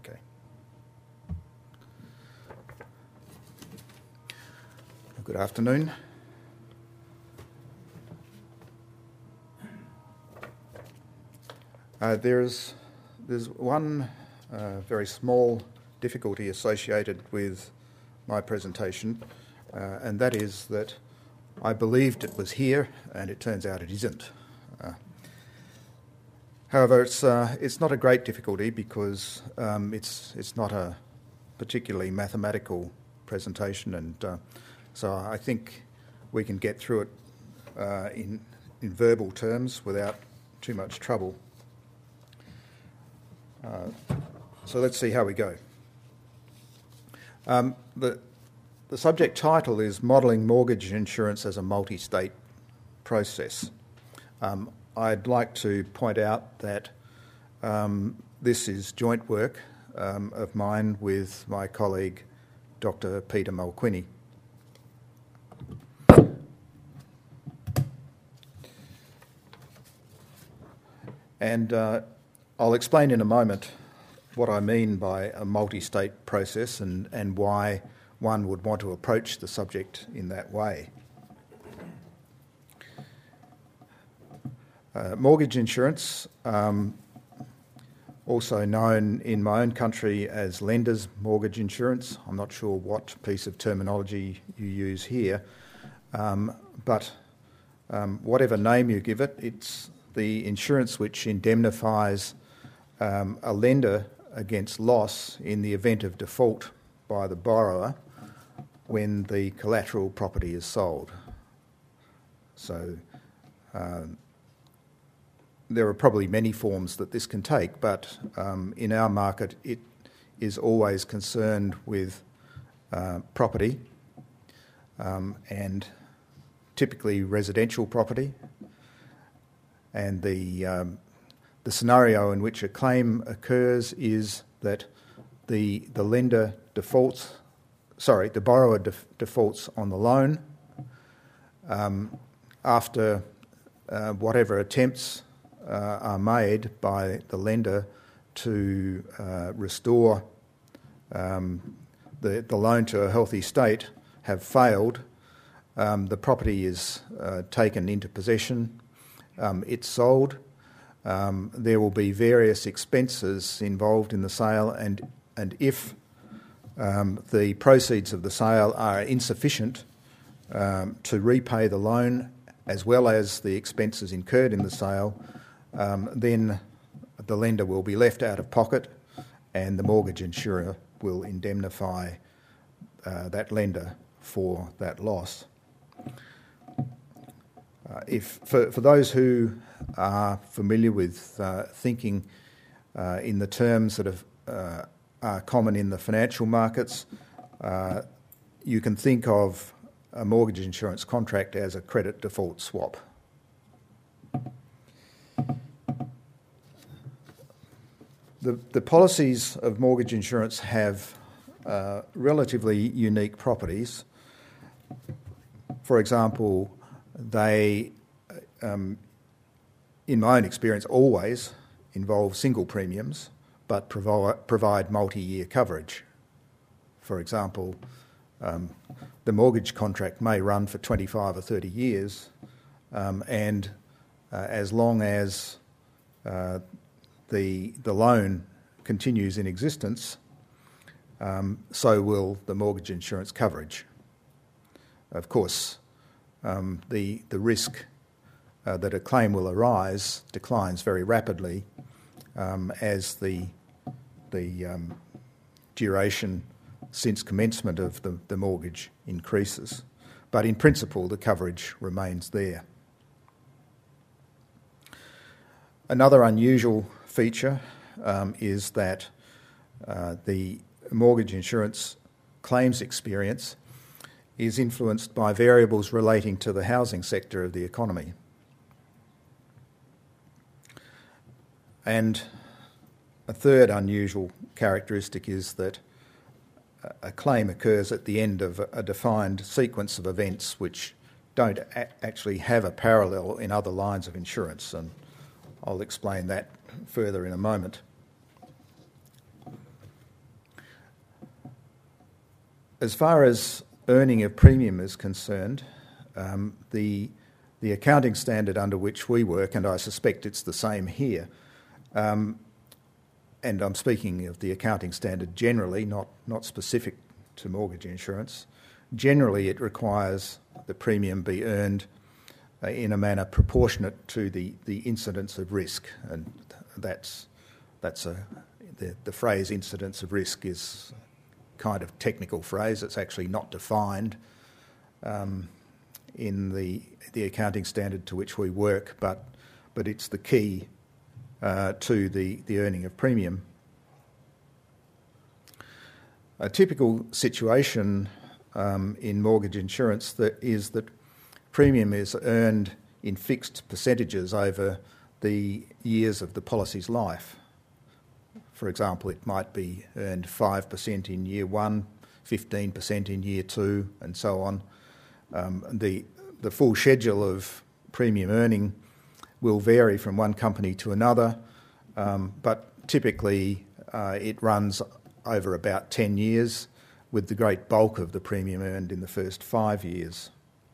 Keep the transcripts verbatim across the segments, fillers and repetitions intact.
Okay. Good afternoon. Uh, there's, there's one uh, very small difficulty associated with my presentation, uh, and that is that I believed it was here, and it turns out it isn't. Uh, however, it's uh, it's not a great difficulty because um, it's it's not a particularly mathematical presentation, and uh, so I think we can get through it uh, in in verbal terms without too much trouble. Uh, so let's see how we go. Um, the The subject title is Modelling Mortgage Insurance as a Multi-State Process. Um, I'd like to point out that um, this is joint work um, of mine with my colleague, Doctor Peter Mulqueeney. And uh, I'll explain in a moment what I mean by a multi-state process and, and why one would want to approach the subject in that way. Uh, mortgage insurance, um, also known in my own country as lender's mortgage insurance. I'm not sure what piece of terminology you use here, um, but um, whatever name you give it, it's the insurance which indemnifies um, a lender against loss in the event of default by the borrower when the collateral property is sold. So um, there are probably many forms that this can take, but um, in our market it is always concerned with uh, property um, and typically residential property, and the um, the scenario in which a claim occurs is that the the lender defaults Sorry, the borrower def- defaults on the loan um, after uh, whatever attempts uh, are made by the lender to uh, restore um, the, the loan to a healthy state have failed. Um, the property is uh, taken into possession, um, it's sold. Um, there will be various expenses involved in the sale, and, and if Um, the proceeds of the sale are insufficient um, to repay the loan as well as the expenses incurred in the sale, um, then the lender will be left out of pocket and the mortgage insurer will indemnify uh, that lender for that loss. Uh, if for, for those who are familiar with uh, thinking uh, in the terms that have uh, are common in the financial markets, uh, you can think of a mortgage insurance contract as a credit default swap. The, the policies of mortgage insurance have uh, relatively unique properties. For example, they, um, in my own experience, always involve single premiums but provide, provide multi-year coverage. For example, um, the mortgage contract may run for twenty-five or thirty years, um, and uh, as long as uh, the, the loan continues in existence, um, so will the mortgage insurance coverage. Of course, um, the, the risk uh, that a claim will arise declines very rapidly Um, as the the um, duration since commencement of the, the mortgage increases. But in principle, the coverage remains there. Another unusual feature um, is that uh, the mortgage insurance claims experience is influenced by variables relating to the housing sector of the economy. And a third unusual characteristic is that a claim occurs at the end of a defined sequence of events which don't a- actually have a parallel in other lines of insurance, and I'll explain that further in a moment. as far as earning of premium is concerned, um, the the accounting standard under which we work, and I suspect it's the same here, um, and I'm speaking of the accounting standard generally, not, not specific to mortgage insurance. Generally, it requires the premium be earned uh, in a manner proportionate to the, the incidence of risk, and that's that's a the, the phrase incidence of risk is kind of technical phrase. It's actually not defined um, in the the accounting standard to which we work, but but it's the key uh, to the, the earning of premium. A typical situation um, in mortgage insurance that is that premium is earned in fixed percentages over the years of the policy's life. For example, it might be earned five percent in year one, fifteen percent in year two, and so on. Um, the, the full schedule of premium earning will vary from one company to another, um, but typically uh, it runs over about ten years, with the great bulk of the premium earned in the first five years.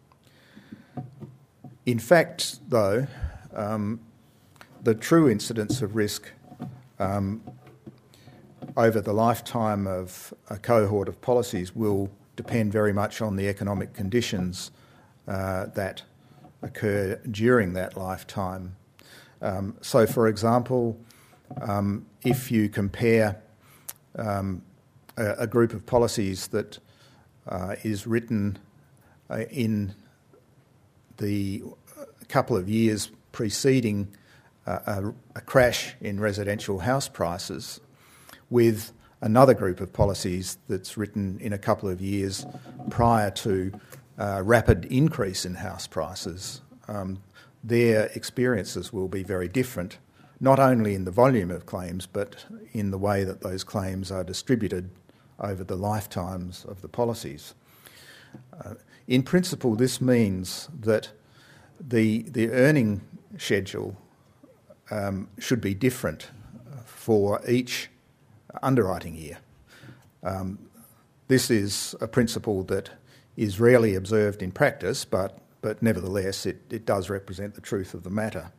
In fact, though, um, the true incidence of risk um, over the lifetime of a cohort of policies will depend very much on the economic conditions uh, that occur during that lifetime. Um, so, for example, um, if you compare um, a, a group of policies that uh, is written uh, in the couple of years preceding uh, a, a crash in residential house prices with another group of policies that's written in a couple of years prior to uh, rapid increase in house prices, um, their experiences will be very different, not only in the volume of claims, but in the way that those claims are distributed over the lifetimes of the policies. Uh, in principle, this means that the, the earning schedule um, should be different for each underwriting year. Um, this is a principle that is rarely observed in practice, but, but nevertheless it, it does represent the truth of the matter.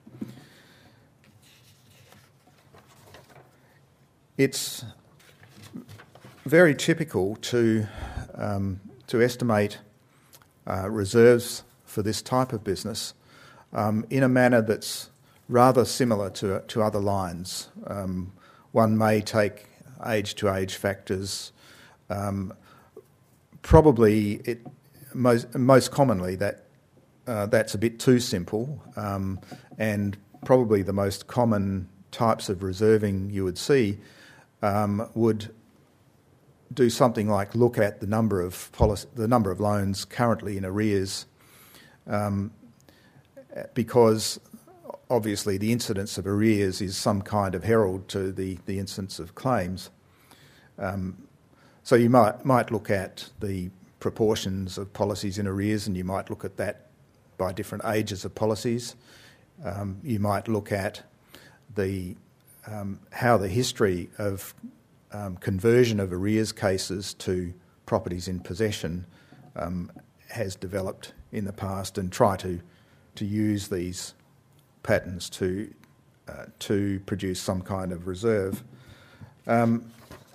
It's very typical to, um, to estimate uh, reserves for this type of business um, in a manner that's rather similar to, to other lines. Um, one may take age-to-age factors. Um, probably, it, most, most commonly, that uh, that's a bit too simple, um, and probably the most common types of reserving you would see um, would do something like look at the number of policy, the number of loans currently in arrears, um, because obviously the incidence of arrears is some kind of herald to the, the incidence of claims. Um, so you might might look at the proportions of policies in arrears, and you might look at that by different ages of policies. Um, you might look at the um, how the history of um, conversion of arrears cases to properties in possession um, has developed in the past, and try to to use these patterns to uh, to produce some kind of reserve. Um,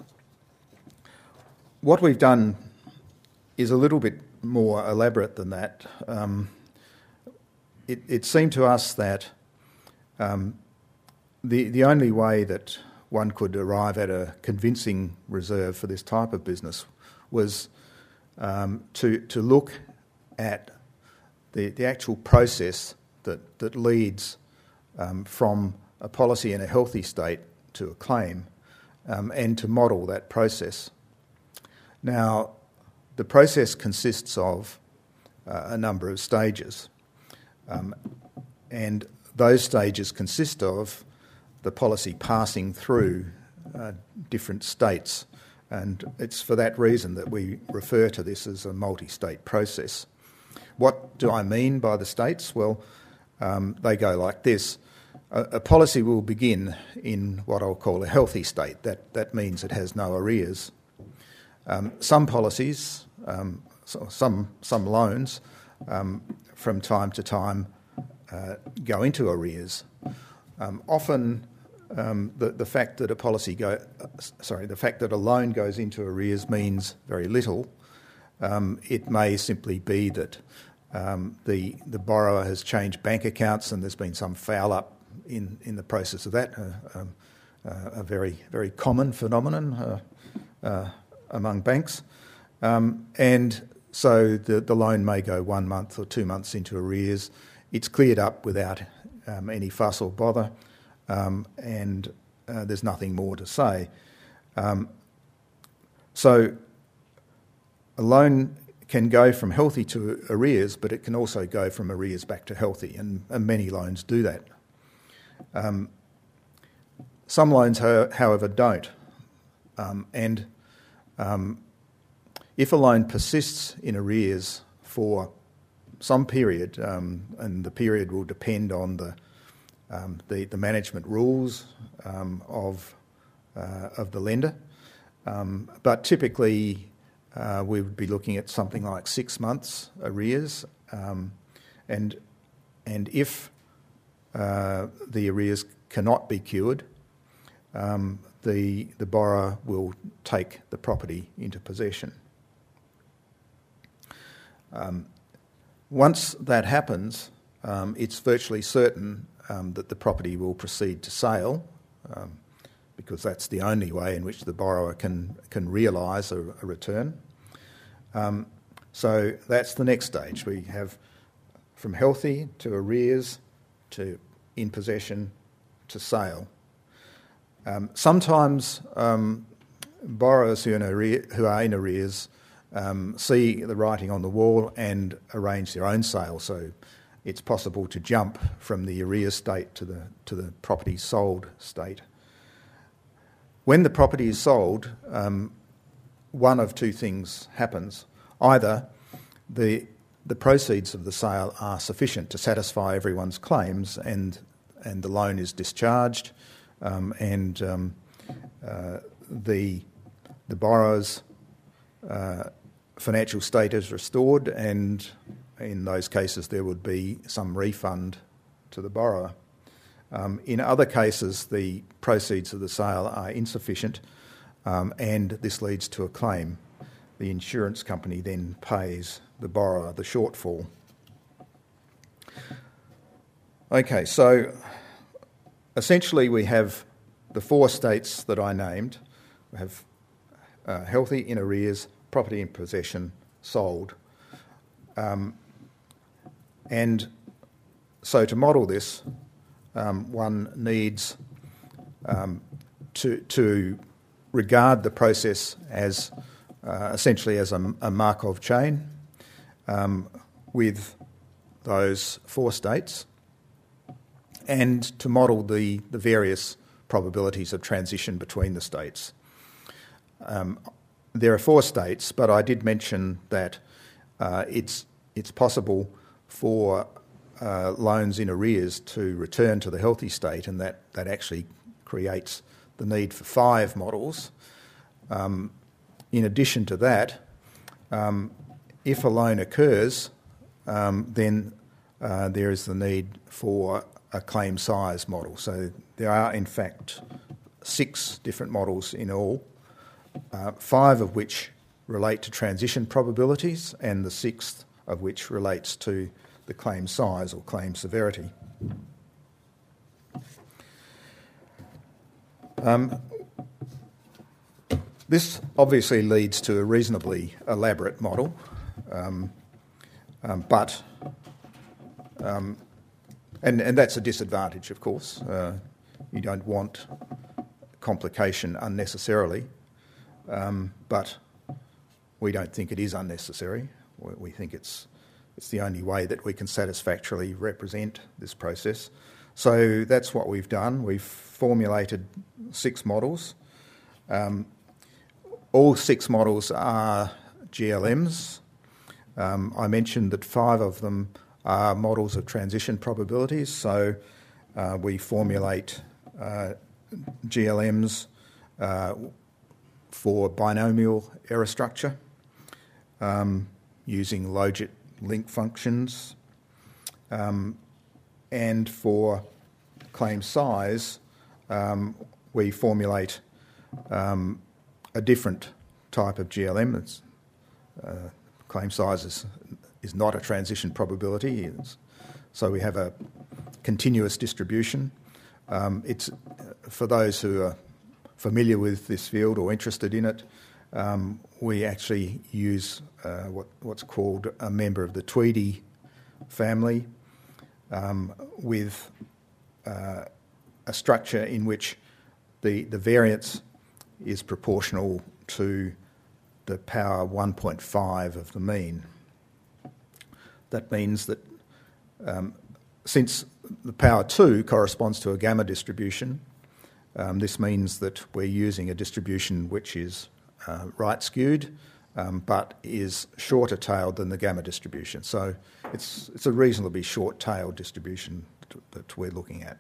what we've done is a little bit more elaborate than that. Um, it, it seemed to us that um, the the only way that one could arrive at a convincing reserve for this type of business was um, to to look at the the actual process that that leads um, from a policy in a healthy state to a claim, um, and to model that process. Now, the process consists of uh, a number of stages, um, and those stages consist of the policy passing through uh, different states, and it's for that reason that we refer to this as a multi-state process. What do I mean by the states? Well, um, they go like this. A, a policy will begin in what I'll call a healthy state. That, that means it has no arrears. Um, some policies, um, so some some loans, um, from time to time uh, go into arrears. Um, often, um, the the fact that a policy go, uh, sorry, the fact that a loan goes into arrears means very little. Um, it may simply be that um, the the borrower has changed bank accounts and there's been some foul up in, in the process of that. Uh, um, uh, a very very common phenomenon uh, uh, among banks, um, and so the the loan may go one month or two months into arrears. It's cleared up without um, any fuss or bother, um, and uh, there's nothing more to say. Um, so. A loan can go from healthy to arrears, but it can also go from arrears back to healthy, and, and many loans do that. Um, some loans, however, don't. Um, and um, if a loan persists in arrears for some period, um, and the period will depend on the um, the, the management rules um, of uh, of the lender, um, but typically. Uh, we would be looking at something like six months arrears, um, and and if uh, the arrears cannot be cured, um, the the borrower will take the property into possession. Um, once that happens, um, it's virtually certain um, that the property will proceed to sale. Um, because that's the only way in which the borrower can can realise a, a return. Um, so that's the next stage. We have from healthy to arrears to in possession to sale. Um, sometimes um, borrowers who, in arrear, who are in arrears um, see the writing on the wall and arrange their own sale. So it's possible to jump from the arrears state to the to the property sold state. When the property is sold, um, one of two things happens. Either the the proceeds of the sale are sufficient to satisfy everyone's claims, and and the loan is discharged, um, and um, uh, the the borrower's uh, financial state is restored, and in those cases there would be some refund to the borrower. Um, in other cases, the proceeds of the sale are insufficient, um, and this leads to a claim. The insurance company then pays the borrower the shortfall. Okay, so essentially we have the four states that I named. We have uh, healthy, in arrears, property in possession, sold. Um, and so to model this, Um, one needs um, to, to regard the process as uh, essentially as a, a Markov chain um, with those four states, and to model the, the various probabilities of transition between the states. Um, there are four states, but I did mention that uh, it's it's possible for Uh, loans in arrears to return to the healthy state, and that, that actually creates the need for five models. Um, in addition to that, um, if a loan occurs, um, then uh, there is the need for a claim size model. So there are in fact six different models in all, uh, five of which relate to transition probabilities, and the sixth of which relates to the claim size or claim severity. Um, this obviously leads to a reasonably elaborate model, um, um, but um, and, and that's a disadvantage, of course. Uh, you don't want complication unnecessarily, um, but we don't think it is unnecessary. We think it's It's the only way that we can satisfactorily represent this process. So that's what we've done. We've formulated six models. Um, all six models are G L Ms. Um, I mentioned that five of them are models of transition probabilities. So uh, we formulate uh, G L Ms uh, for binomial error structure um, using logit link functions, um, and for claim size, um, we formulate um, a different type of G L M. It's, uh, claim size is, is not a transition probability, it's, so we have a continuous distribution. Um, it's for those who are familiar with this field or interested in it, um, we actually use uh, what, what's called a member of the Tweedy family um, with uh, a structure in which the, the variance is proportional to the power one point five of the mean. That means that um, since the power two corresponds to a gamma distribution, um, this means that we're using a distribution which is uh, right skewed, um, but is shorter tailed than the gamma distribution. So it's, it's a reasonably short tailed distribution that we're looking at.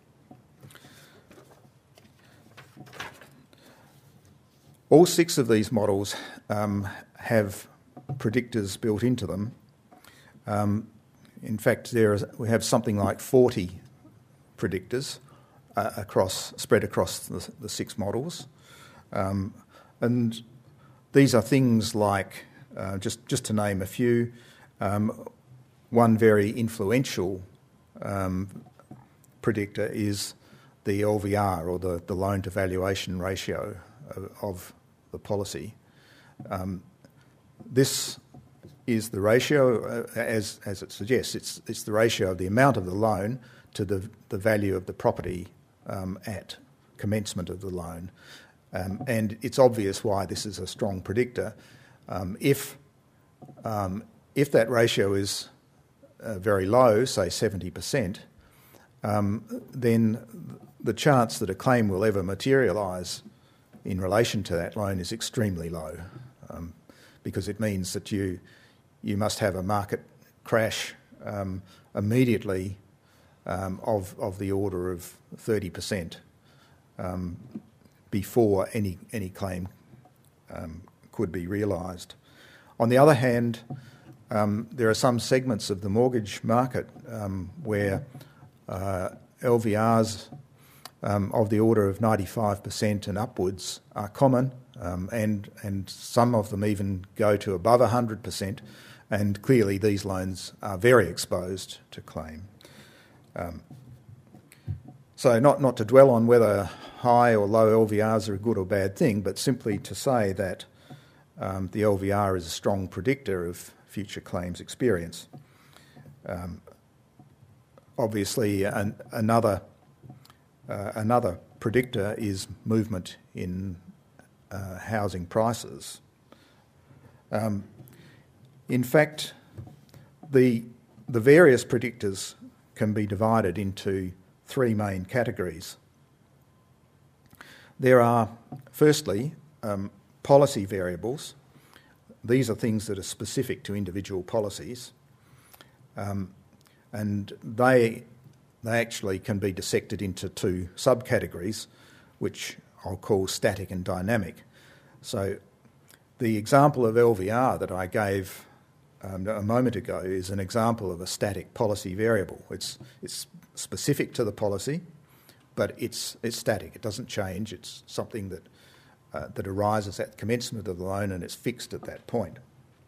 All six of these models um, have predictors built into them. Um, in fact, there is, we have something like forty predictors uh, across, spread across the, the six models. Um, and these are things like, uh, just, just to name a few, um, one very influential um, predictor is the L V R, or the, the loan to valuation ratio of, of the policy. Um, this is the ratio, uh, as, as it suggests, it's, it's the ratio of the amount of the loan to the, the value of the property um, at commencement of the loan. Um, and it's obvious why this is a strong predictor. Um, if, um, if that ratio is uh, very low, say seventy percent, um, then the chance that a claim will ever materialise in relation to that loan is extremely low, um, because it means that you you must have a market crash um, immediately um, of of the order of thirty percent um, before any any claim um, could be realised. On the other hand, um, there are some segments of the mortgage market um, where uh, L V Rs Um, of the order of ninety-five percent and upwards are common, um, and and some of them even go to above one hundred percent, and clearly these loans are very exposed to claim. Um, so not, not to dwell on whether high or low L V Rs are a good or bad thing, but simply to say that um, the L V R is a strong predictor of future claims experience. Um, obviously, an, another Uh, another predictor is movement in uh, housing prices. Um, in fact, the, the various predictors can be divided into three main categories. There are, firstly, um, policy variables. These are things that are specific to individual policies, um, and they They actually can be dissected into two subcategories, which I'll call static and dynamic. So the example of L V R that I gave um, a moment ago is an example of a static policy variable. It's, it's specific to the policy, but it's, it's static. It doesn't change. It's something that, uh, that arises at the commencement of the loan, and it's fixed at that point.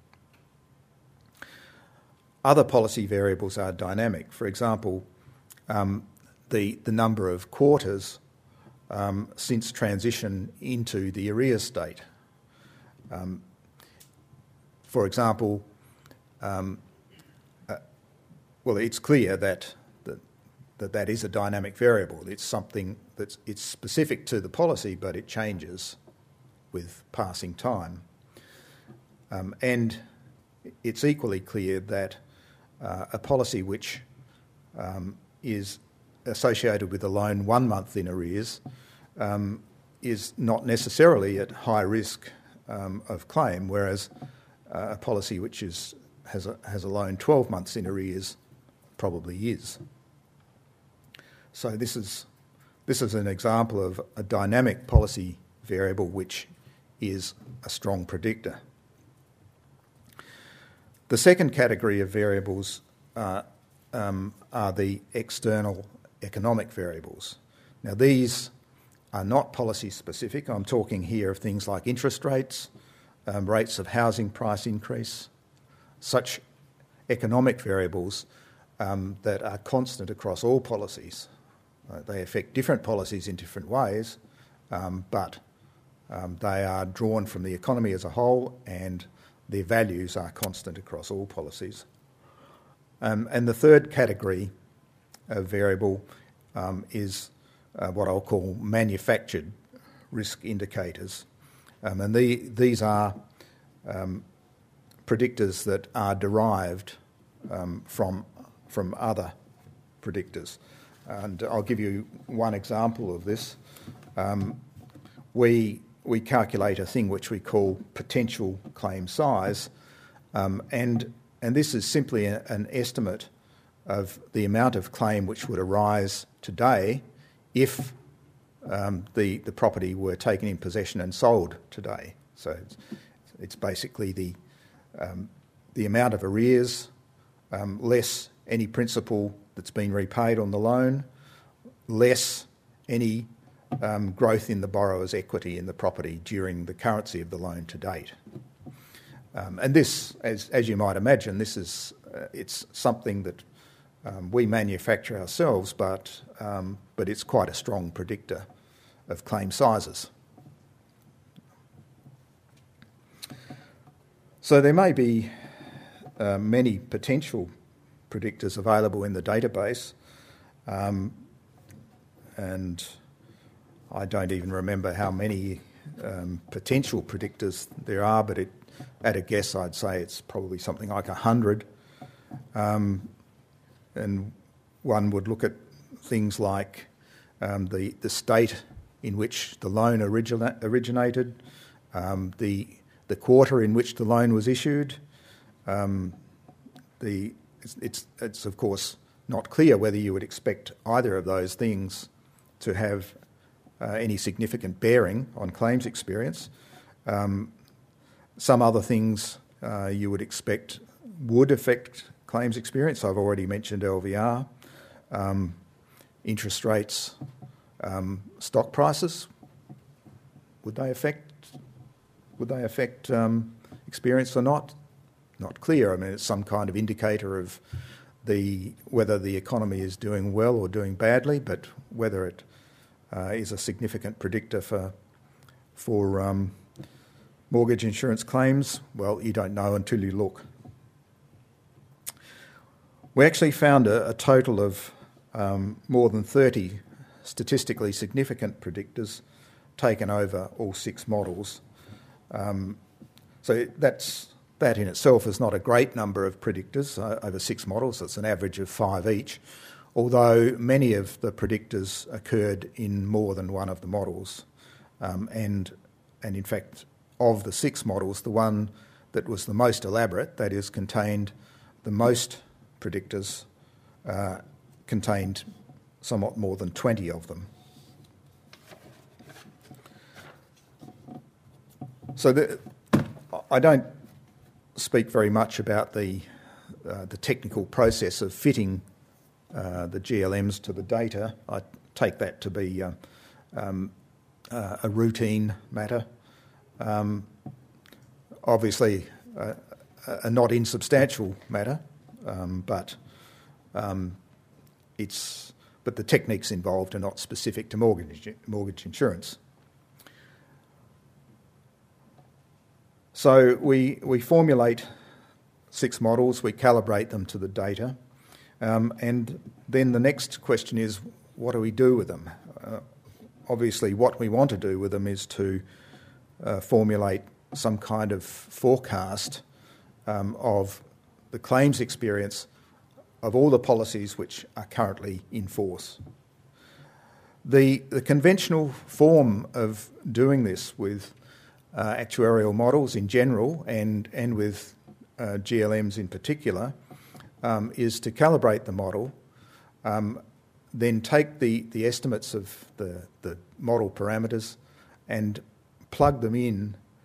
Other policy variables are dynamic. For example, Um, the, the number of quarters um, since transition into the arrears state. Um, for example, um, uh, well, it's clear that, that that that is a dynamic variable. It's something that's it's specific to the policy, but it changes with passing time. Um, and it's equally clear that uh, a policy which um, is associated with a loan one month in arrears um, is not necessarily at high risk um, of claim, whereas uh, a policy which is has a, has a loan twelve months in arrears probably is. So this is this is an example of a dynamic policy variable which is a strong predictor. The second category of variables uh, um, are the external economic variables. Now, these are not policy specific. I'm talking here of things like interest rates, um, rates of housing price increase, such economic variables um, that are constant across all policies. Uh, they affect different policies in different ways, um, but um, they are drawn from the economy as a whole, and their values are constant across all policies. Um, and the third category of variable um, is uh, what I'll call manufactured risk indicators. Um, and the, these are um, predictors that are derived um, from, from other predictors. And I'll give you one example of this. Um, we, we calculate a thing which we call potential claim size, um, and, and this is simply a, an estimate of the amount of claim which would arise today if um, the, the property were taken in possession and sold today. So it's, it's basically the, um, the amount of arrears um, less any principal that's been repaid on the loan, less any um, growth in the borrower's equity in the property during the currency of the loan to date. Um, and this, as, as you might imagine, this is uh, it's something that um, we manufacture ourselves, but, um, but it's quite a strong predictor of claim sizes. So there may be uh, many potential predictors available in the database, um, and I don't even remember how many um, potential predictors there are, but it, at a guess I'd say it's probably something like a hundred. Um, and one would look at things like um, the, the state in which the loan origina- originated, um, the, the quarter in which the loan was issued. Um, the It's, it's, it's of course not clear whether you would expect either of those things to have uh, any significant bearing on claims experience. Um, some other things uh, you would expect would affect claims experience. I've already mentioned L V R, um, interest rates, um, stock prices. Would they affect? Would they affect um, experience or not? Not clear. I mean, it's some kind of indicator of the whether the economy is doing well or doing badly, but whether it uh, is a significant predictor for for um, mortgage insurance claims, well, you don't know until you look. We actually found a, a total of um, more than thirty statistically significant predictors taken over all six models. Um, so that's That in itself is not a great number of predictors uh, over six models. It's an average of five each, although many of the predictors occurred in more than one of the models. Um, and, and in fact, of the six models, the one that was the most elaborate, that is, contained the most predictors, uh, contained somewhat more than twenty of them. So the, I don't speak very much about the uh, the technical process of fitting uh, the G L Ms to the data. I take that to be uh, um, uh, a routine matter. Um, obviously, uh, a not insubstantial matter, um, but um, it's but the techniques involved are not specific to mortgage mortgage insurance. So we, we formulate six models, we calibrate them to the data, um, and then the next question is, what do we do with them? Uh, obviously, what we want to do with them is to uh, formulate some kind of forecast um, of the claims experience of all the policies which are currently in force. The, the conventional form of doing this with Uh, actuarial models in general and, and with uh, G L Ms in particular um, is to calibrate the model, um, then take the, the estimates of the, the model parameters and plug them in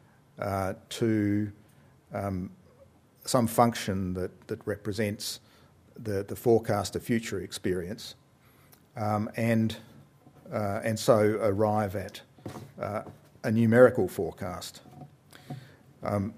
uh, to um, some function that, that represents the, the forecast of future experience, um, and, uh, and so arrive at uh, a numerical forecast. Um,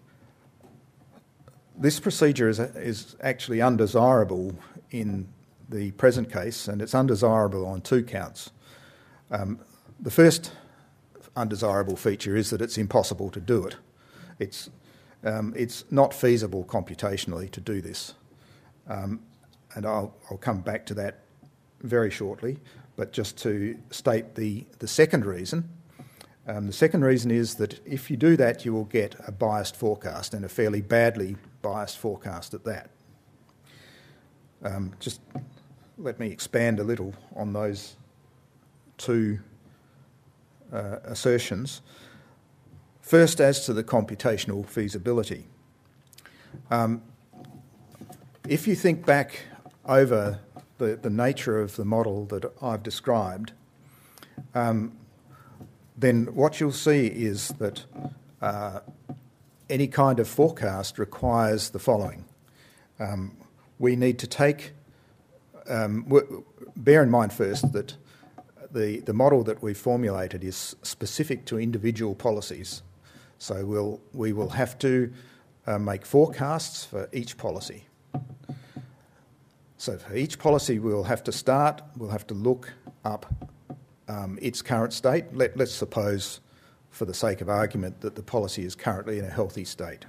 this procedure is, is actually undesirable in the present case, and it's undesirable on two counts. Um, the first undesirable feature is that it's impossible to do it. It's, um, it's not feasible computationally to do this. Um, and I'll, I'll come back to that very shortly, but just to state the, the second reason. Um, the second reason is that if you do that, you will get a biased forecast, and a fairly badly biased forecast at that. Um, just let me expand a little on those two uh, assertions. First, as to the computational feasibility. Um, if you think back over the, the nature of the model that I've described, um, then what you'll see is that uh, any kind of forecast requires the following. Um, we need to take, um, w- bear in mind first that the, the model that we've formulated is specific to individual policies. So we'll, we will have to uh, make forecasts for each policy. So for each policy we'll have to start, we'll have to look up um, its current state. Let, let's suppose, for the sake of argument, that the policy is currently in a healthy state.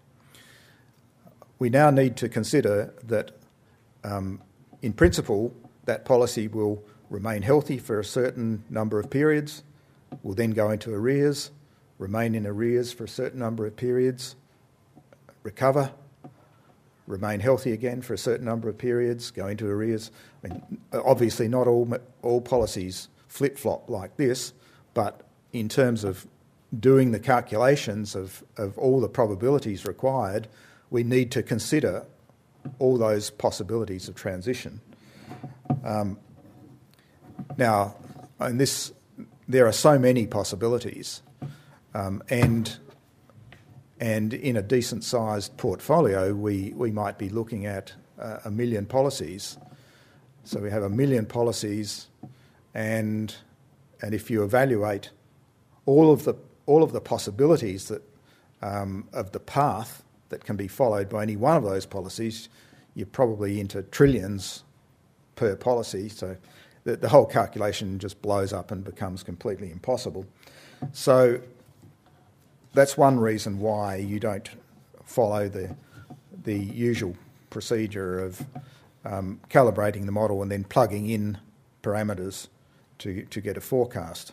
We now need to consider that, um, in principle, that policy will remain healthy for a certain number of periods, will then go into arrears, remain in arrears for a certain number of periods, recover, remain healthy again for a certain number of periods, go into arrears. I mean, obviously not all, all policies flip-flop like this, but in terms of doing the calculations of, of all the probabilities required, we need to consider all those possibilities of transition. Um, now, in this, there are so many possibilities, um, and and in a decent-sized portfolio, we, we might be looking at uh, a million policies. So we have a million policies, and and if you evaluate all of the all of the possibilities that um, of the path that can be followed by any one of those policies, you're probably into trillions per policy. So the, the whole calculation just blows up and becomes completely impossible. So that's one reason why you don't follow the the usual procedure of um, calibrating the model and then plugging in parameters to, to get a forecast.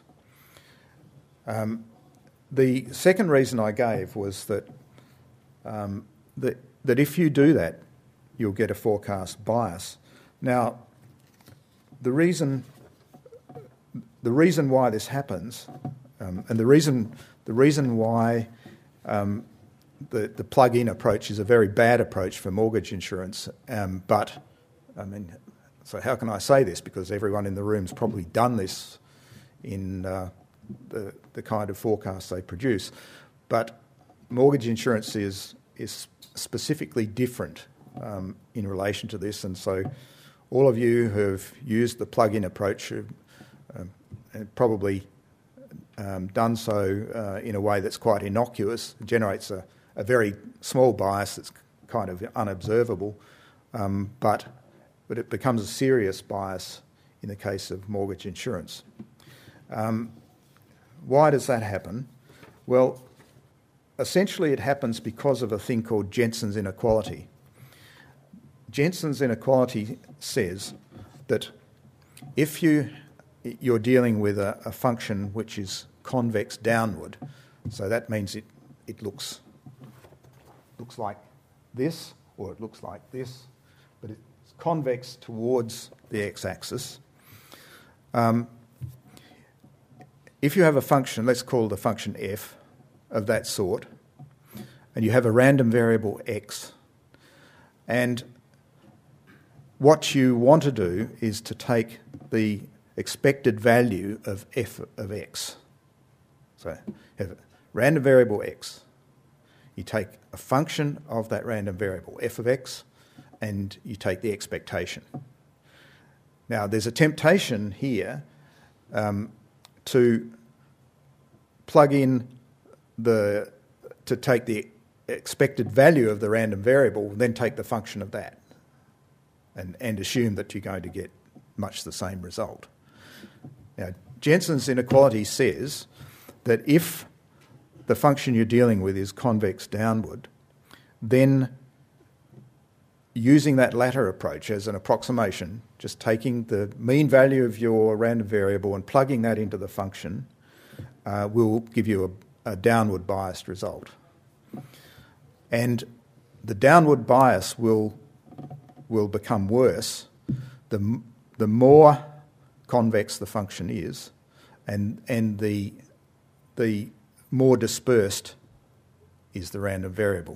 Um, the second reason I gave was that, um, that that if you do that, you'll get a forecast bias. Now, the reason the reason why this happens, um, and the reason the reason why um, the the plug-in approach is a very bad approach for mortgage insurance, um, but I mean, so how can I say this? Because everyone in the room's probably done this in uh, the the kind of forecasts they produce. But mortgage insurance is is specifically different um, in relation to this, and so all of you who have used the plug-in approach have, um, have probably um, done so uh, in a way that's quite innocuous. It generates a, a very small bias that's kind of unobservable, um, but but it becomes a serious bias in the case of mortgage insurance. Um, why does that happen? Well, essentially it happens because of a thing called Jensen's inequality. Jensen's inequality says that if you, you're dealing with a, a function which is convex downward, so that means it, it looks, looks like this, or it looks like this, but it's convex towards the x-axis. Um, if you have a function, let's call the function f, of that sort, and you have a random variable x, and what you want to do is to take the expected value of f of x. So you have random variable x. You take a function of that random variable, f of x, and you take the expectation. Now, there's a temptation here um, to plug in the, to take the expected value of the random variable, then take the function of that, and, and assume that you're going to get much the same result. Now, Jensen's inequality says that if the function you're dealing with is convex downward, then using that latter approach as an approximation, just taking the mean value of your random variable and plugging that into the function, uh, will give you a, a downward biased result. And the downward bias will, will become worse the, the more convex the function is, and, and the, the more dispersed is the random variable.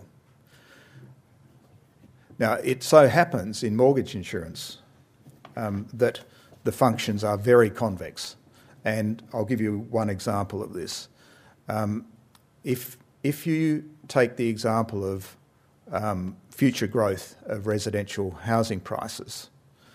Now, it so happens in mortgage insurance um, that the functions are very convex, and I'll give you one example of this. Um, if, if you take the example of um, future growth of residential housing prices,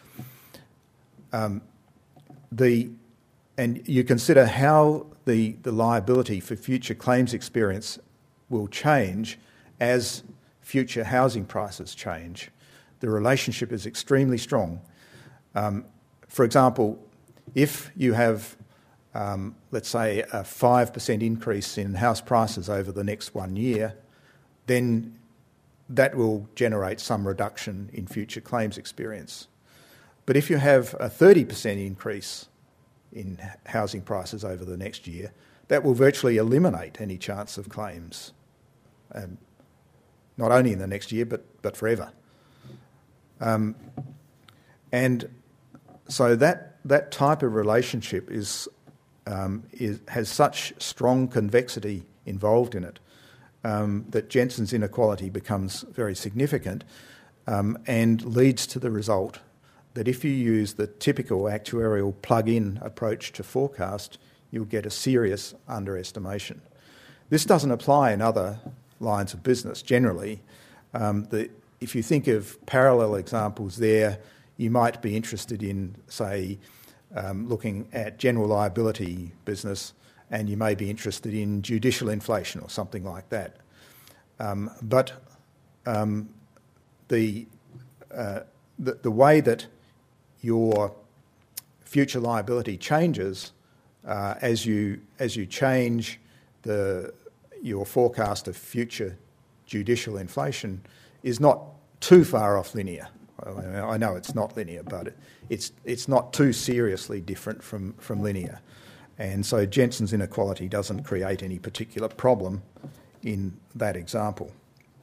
um, the, and you consider how the, the liability for future claims experience will change as future housing prices change, the relationship is extremely strong. Um, for example, if you have, um, let's say, a five percent increase in house prices over the next one year, then that will generate some reduction in future claims experience. But if you have a thirty percent increase in housing prices over the next year, that will virtually eliminate any chance of claims. Um, not only in the next year, but, but forever. Um, and so that that type of relationship is, um, is has such strong convexity involved in it um, that Jensen's inequality becomes very significant um, and leads to the result that if you use the typical actuarial plug-in approach to forecast, you'll get a serious underestimation. This doesn't apply in other lines of business generally. Um, the, if you think of parallel examples there, you might be interested in, say, um, looking at general liability business, and you may be interested in judicial inflation or something like that. Um, but um, the, uh, the the way that your future liability changes uh, as you as you change the your forecast of future judicial inflation is not too far off linear. I know it's not linear, but it, it's it's not too seriously different from, from linear. And so Jensen's inequality doesn't create any particular problem in that example.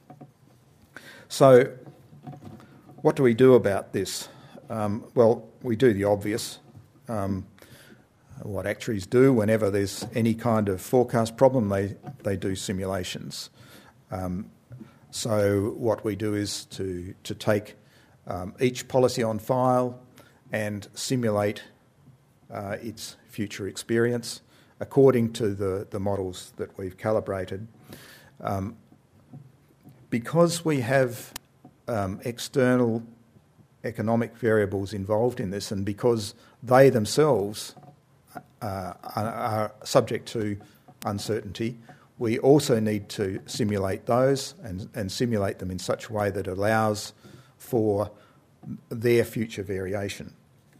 So what do we do about this? Um, well, we do the obvious. Um, what actuaries do whenever there's any kind of forecast problem, they, they do simulations. Um, so what we do is to, to take um, each policy on file and simulate uh, its future experience according to the, the models that we've calibrated. Um, because we have um, external economic variables involved in this, and because they themselves uh, are, are subject to uncertainty, we also need to simulate those and, and simulate them in such a way that allows for their future variation.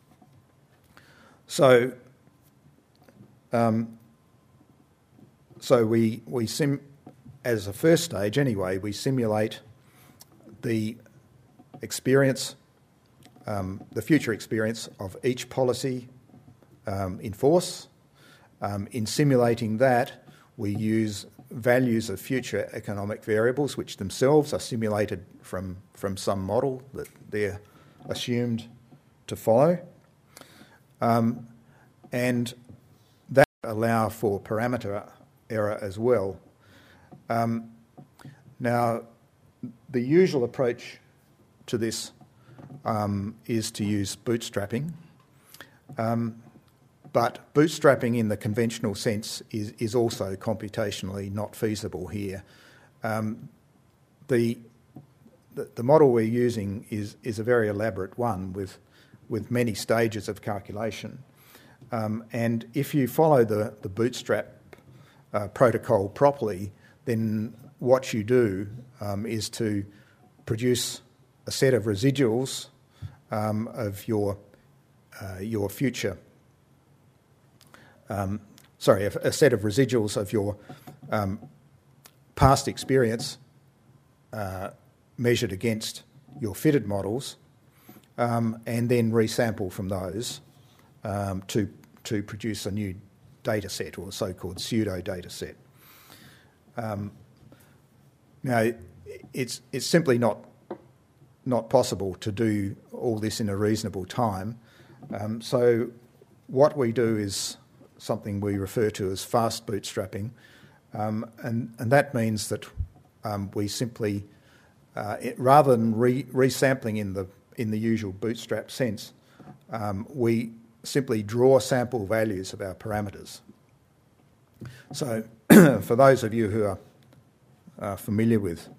So, um, so we we sim as a first stage anyway, we simulate the experience, um, the future experience of each policy um, in force. Um, in simulating that, we use values of future economic variables, which themselves are simulated from, from some model that they're assumed to follow. Um, and that allow for parameter error as well. Um, now, the usual approach to this um, is to use bootstrapping. Um, but bootstrapping in the conventional sense is, is also computationally not feasible here. Um, the, the the model we're using is is a very elaborate one with with many stages of calculation, um, and if you follow the the bootstrap uh, protocol properly, then what you do um, is to produce a set of residuals um, of your uh, your future. Um, sorry, a, a set of residuals of your um, past experience uh, measured against your fitted models, um, and then resample from those um, to to produce a new data set, or a so-called pseudo data set. Um, now, it's it's simply not not possible to do all this in a reasonable time. Um, so, what we do is something we refer to as fast bootstrapping, um, and and that means that um, we simply, uh, it, rather than re- resampling in the in the usual bootstrap sense, um, we simply draw sample values of our parameters. So, for those of you who are uh, familiar with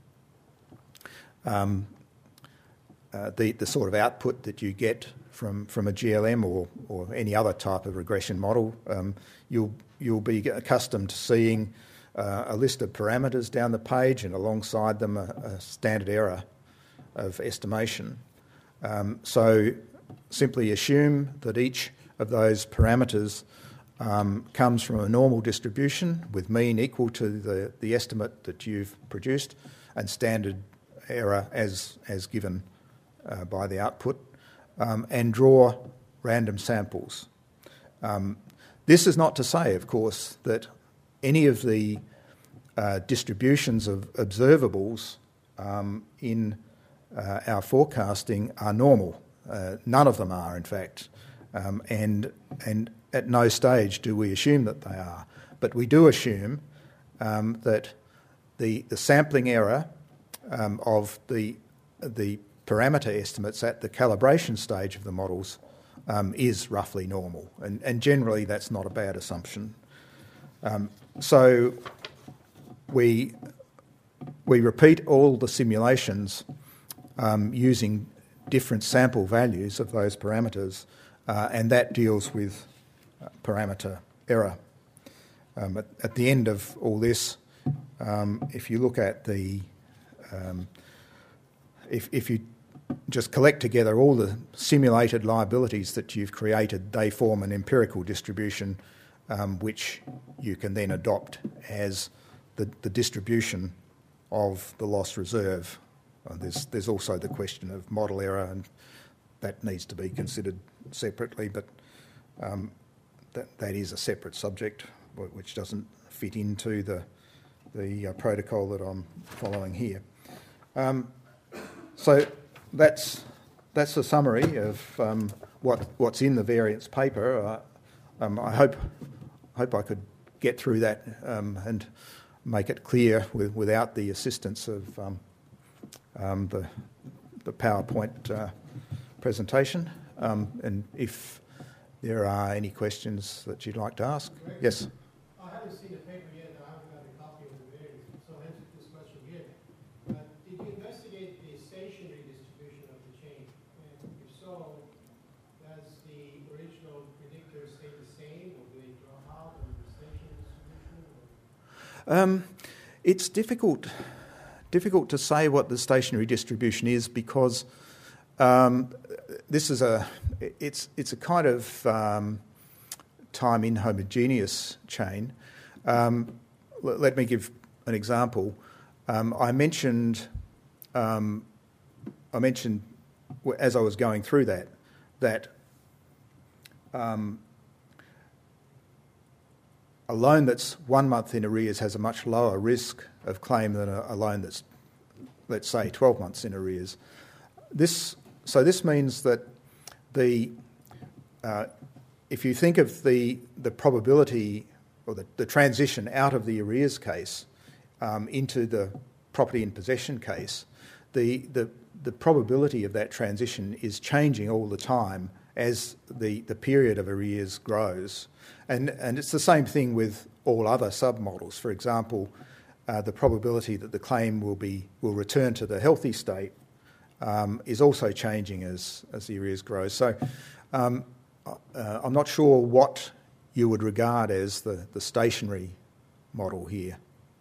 um, uh, the the sort of output that you get from from a G L M or or any other type of regression model, um, you'll you'll be accustomed to seeing uh, a list of parameters down the page, and alongside them a, a standard error of estimation. Um, so simply assume that each of those parameters um, comes from a normal distribution with mean equal to the, the estimate that you've produced, and standard error as as given uh, by the output, um, and draw random samples. Um, this is not to say, of course, that any of the uh, distributions of observables um, in uh, our forecasting are normal. Uh, none of them are, in fact, um, and and at no stage do we assume that they are. But we do assume um, that the the sampling error um, of the the parameter estimates at the calibration stage of the models um, is roughly normal, and, and generally that's not a bad assumption. Um, so we we repeat all the simulations um, using different sample values of those parameters, uh, and that deals with uh, parameter error. Um, at, at the end of all this, um, if you look at the, um, if, if you just collect together all the simulated liabilities that you've created, they form an empirical distribution um, which you can then adopt as the, the distribution of the loss reserve. Uh, there's, there's also the question of model error, and that needs to be considered separately, but um, that, that is a separate subject which doesn't fit into the, the uh, protocol that I'm following here. Um, so that's, that's a summary of um, what, what's in the variance paper. Uh, um, I hope, hope I could get through that um, and make it clear with, without the assistance of um, Um, the, the PowerPoint uh, presentation. Um, and if there are any questions that you'd like to ask. Correct. Yes? I haven't seen the paper yet. I haven't got a copy of the variance, so hence this question here. Uh, did you investigate the stationary distribution of the change? And if so, does the original predictor stay the same, or do they drop out of the stationary distribution? Um, it's difficult... Difficult to say what the stationary distribution is, because um, this is a it's it's a kind of um, time inhomogeneous chain. Um, l- let me give an example. Um, I mentioned um, I mentioned as I was going through that that um, a loan that's one month in arrears has a much lower risk of claim than a, a loan that's, let's say, twelve months in arrears. This so this means that the uh, if you think of the the probability or the, the transition out of the arrears case um, into the property in possession case, the the the probability of that transition is changing all the time as the, the period of arrears grows. And, and it's the same thing with all other submodels. For example, uh, the probability that the claim will be will return to the healthy state um, is also changing as, as the arrears grow. So um, uh, I'm not sure what you would regard as the, the stationary model here.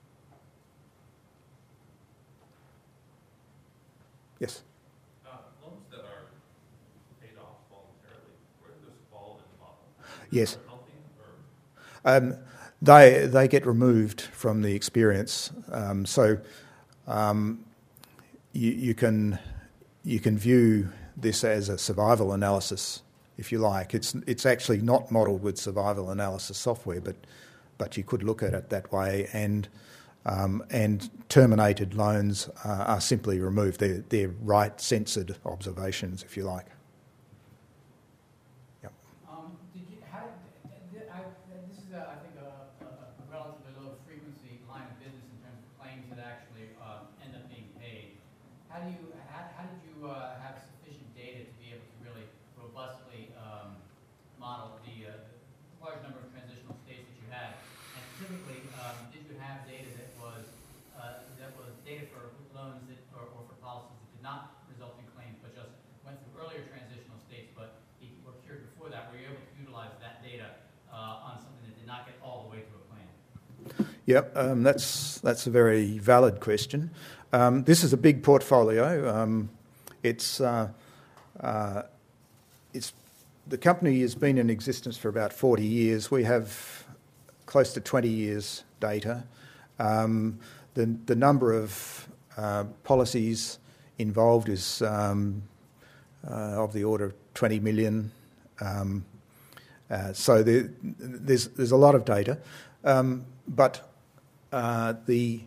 Yes? Uh, loans that are paid off voluntarily, where does this fall in the model? Yes. Healthy or? Um, they they get removed from the experience. Um, so um, you, you can you can view this as a survival analysis, if you like. It's it's actually not modelled with survival analysis software, but but you could look at it that way. And um, and terminated loans uh, are simply removed. They're they're right censored observations, if you like. Yep. Um, did you, how, did, I, this is, a, I think, a, a, a relatively low frequency line of business in terms of claims that actually uh, end up being paid. How do you, how, how did you uh, have sufficient data to be able to really robustly um, model the uh, large number of transitional states that you had? And specifically, um, did you have data that was uh, that was data for loans that, or, or for policies that did not result in claims, but just went through earlier transitional states, but were cured before that? Were you able to utilize that data uh, on something that did not get all the way to a claim? Yep, um, that's that's a very valid question. Um, this is a big portfolio. Um, it's uh, uh, it's the company has been in existence for about forty years. We have close to twenty years data. Um, the the number of uh, policies involved is um, uh, of the order of twenty million. Um, uh, so there, there's there's a lot of data, um, but uh, the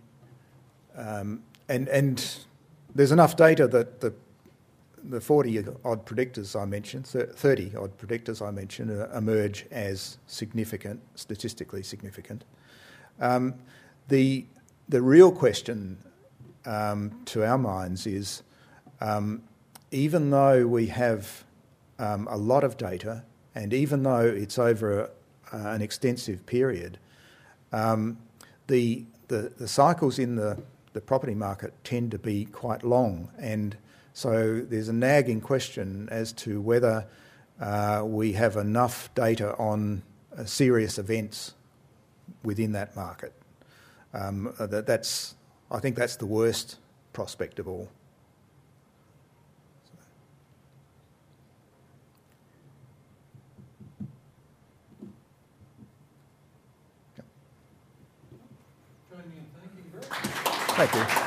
um, and and there's enough data that the the forty odd predictors I mentioned, thirty odd predictors I mentioned, uh, emerge as significant, statistically significant. Um, the the real question um, to our minds is, um, even though we have um, a lot of data, and even though it's over a, uh, an extensive period, um, the, the the cycles in the, the property market tend to be quite long, and so there's a nagging question as to whether uh, we have enough data on uh, serious events within that market. Um, that, that's, I think that's the worst prospect of all. Join me in thanking Greg. Thank you.